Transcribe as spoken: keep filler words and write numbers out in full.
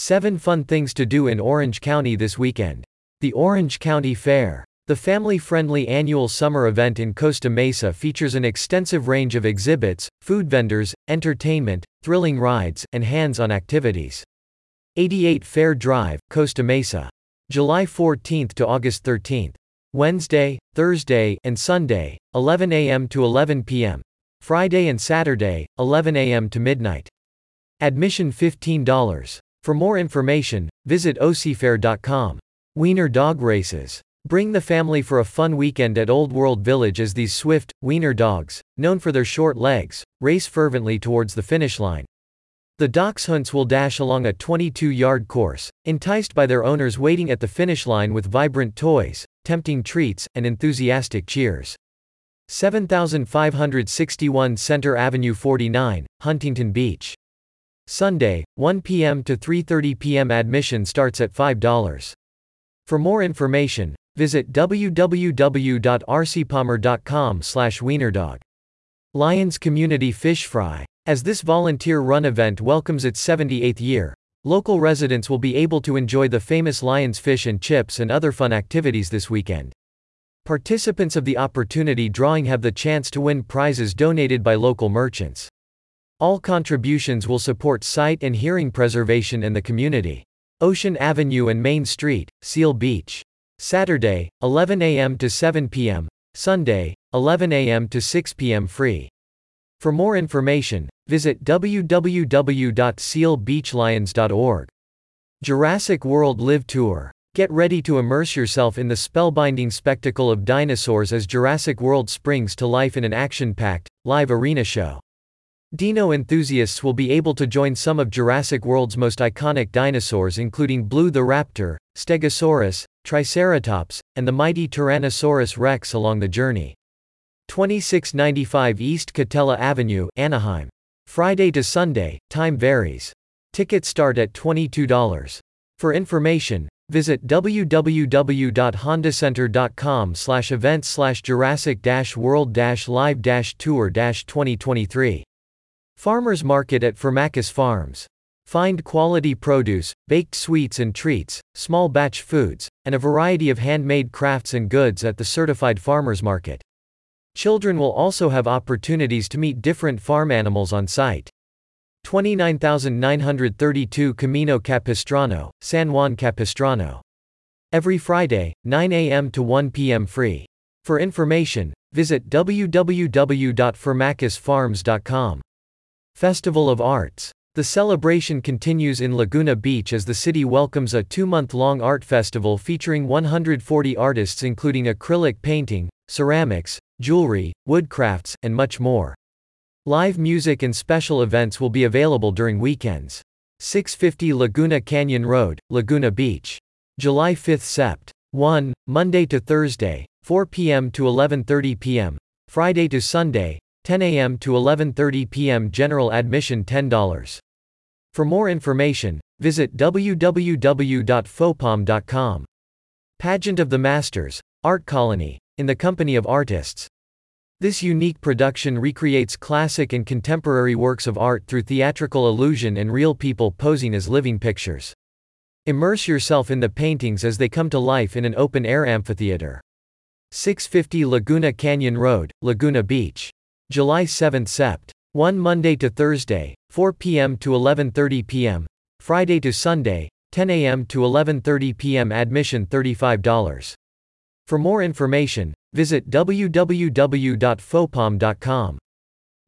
seven Fun Things to Do in Orange County this weekend. The Orange County Fair. The family-friendly annual summer event in Costa Mesa features an extensive range of exhibits, food vendors, entertainment, thrilling rides, and hands-on activities. eighty-eight Fair Drive, Costa Mesa. July fourteenth to August thirteenth. Wednesday, Thursday, and Sunday, eleven a m to eleven p m Friday and Saturday, eleven a m to midnight. Admission fifteen dollars. For more information, visit o c fair dot com. Wiener Dog Races. Bring the family for a fun weekend at Old World Village as these swift, wiener dogs, known for their short legs, race fervently towards the finish line. The Dachshunds will dash along a twenty-two yard course, enticed by their owners waiting at the finish line with vibrant toys, tempting treats, and enthusiastic cheers. seven thousand five hundred sixty-one Center Avenue forty-nine, Huntington Beach. Sunday, one p m to three thirty p m Admission starts at five dollars. For more information, visit w w w dot r c palmer dot com slash wienerdog. Lions Community Fish Fry. As this volunteer-run event welcomes its seventy-eighth year, local residents will be able to enjoy the famous Lions fish and chips and other fun activities this weekend. Participants of the opportunity drawing have the chance to win prizes donated by local merchants. All contributions will support sight and hearing preservation and the community. Ocean Avenue and Main Street, Seal Beach. Saturday, eleven a m to seven p m Sunday, eleven a m to six p m free. For more information, visit w w w dot seal beach lions dot org. Jurassic World Live Tour. Get ready to immerse yourself in the spellbinding spectacle of dinosaurs as Jurassic World springs to life in an action-packed, live arena show. Dino enthusiasts will be able to join some of Jurassic World's most iconic dinosaurs including Blue the Raptor, Stegosaurus, Triceratops, and the mighty Tyrannosaurus Rex along the journey. twenty-six ninety-five East Catella Avenue, Anaheim. Friday to Sunday, time varies. Tickets start at twenty-two dollars. For information, visit w w w dot honda center dot com slash events slash Jurassic World Live Tour twenty twenty-three. Farmers Market at Firmacus Farms. Find quality produce, baked sweets and treats, small batch foods, and a variety of handmade crafts and goods at the certified farmers market. Children will also have opportunities to meet different farm animals on site. twenty-nine thousand nine hundred thirty-two Camino Capistrano, San Juan Capistrano. Every Friday, nine a m to one p m free. For information, visit w w w dot firmacus farms dot com. Festival of Arts. The celebration continues in Laguna Beach as the city welcomes a two-month-long art festival featuring one hundred forty artists including acrylic painting, ceramics, jewelry, woodcrafts, and much more. Live music and special events will be available during weekends. six fifty Laguna Canyon Road, Laguna Beach. July fifth Sept. one, Monday to Thursday, four p m to eleven thirty p m Friday to Sunday, ten a m to eleven thirty p m General admission ten dollars. For more information, visit w w w dot fopom dot com. Pageant of the Masters, Art Colony, in the company of artists. This unique production recreates classic and contemporary works of art through theatrical illusion and real people posing as living pictures. Immerse yourself in the paintings as they come to life in an open-air amphitheater. six fifty Laguna Canyon Road, Laguna Beach. July seventh Sept. one Monday to Thursday, four p m to eleven thirty p m Friday to Sunday, ten a m to eleven thirty p m Admission thirty-five dollars. For more information, visit w w w dot fopom dot com.